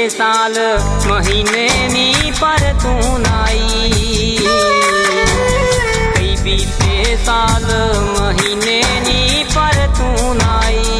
साल महीने नी पर तू नाई। कई बीते साल महीने नी पर तू नाई।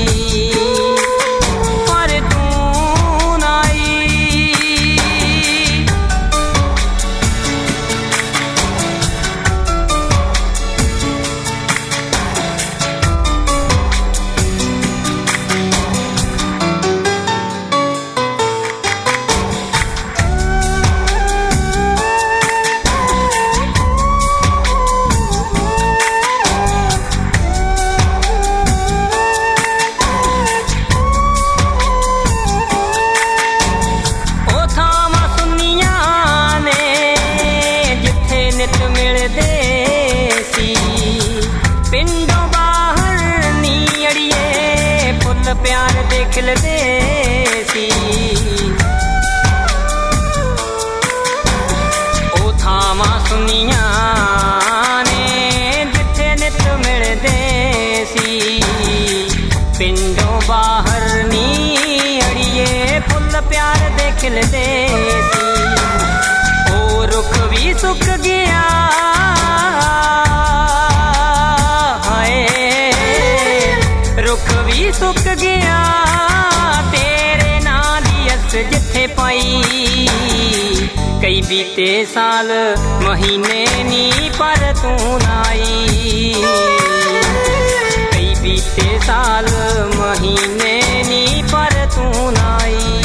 पिंडों बाहर नी अड़िए फुल प्यार दे खिलदे सी। ओ थावां सुनिया ने जिथे नित मिलदे सी। पिंडों बाहर नी अड़िए फुल प्यार दे खिलदे सी। ओ रुख भी सुक गया रुख भी सुक गया तेरे नां दी अस जिथे पाई। कई बीते साल महीने नी पर तू नाई। कई बीते साल महीने नी पर तू नाई।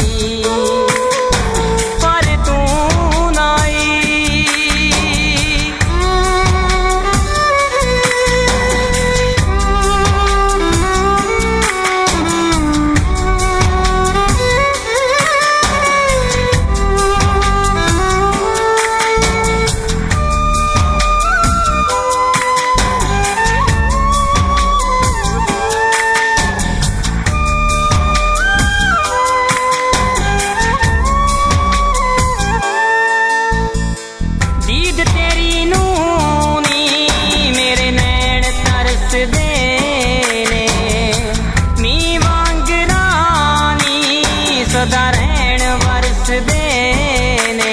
सदा रहन वरस देने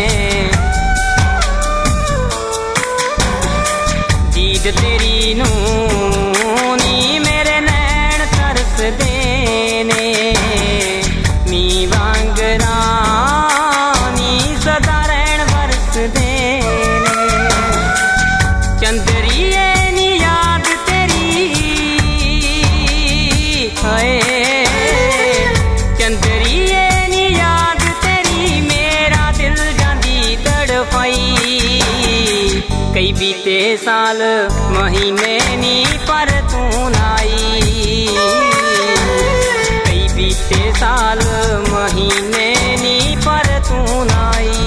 दीद तेरी नूनी मेरे नैन तरस देने। नी वांगरानी सदा रहन वरस देने। चंदरिए नी याद तेरी है चंदरिए नी याद तेरी मेरा दिल जांदी तड़फाई। कई बीते साल महीने नी पर तू नाई। कई बीते साल महीने नी पर तू नाई।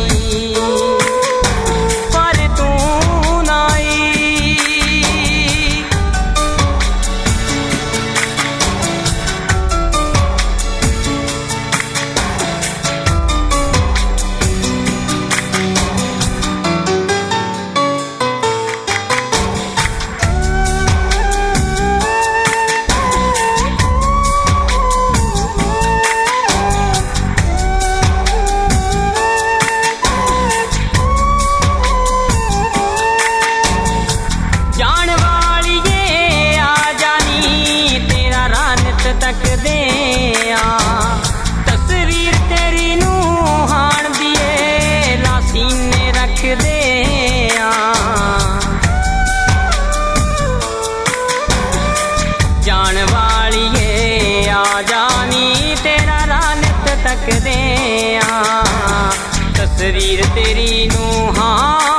तक दे तस्वीर तेरी नू हाण दिए लासीने रख दे। जान वालिए आ जानी तेरा रानत तक दे। तस्वीर तेरी नू हाण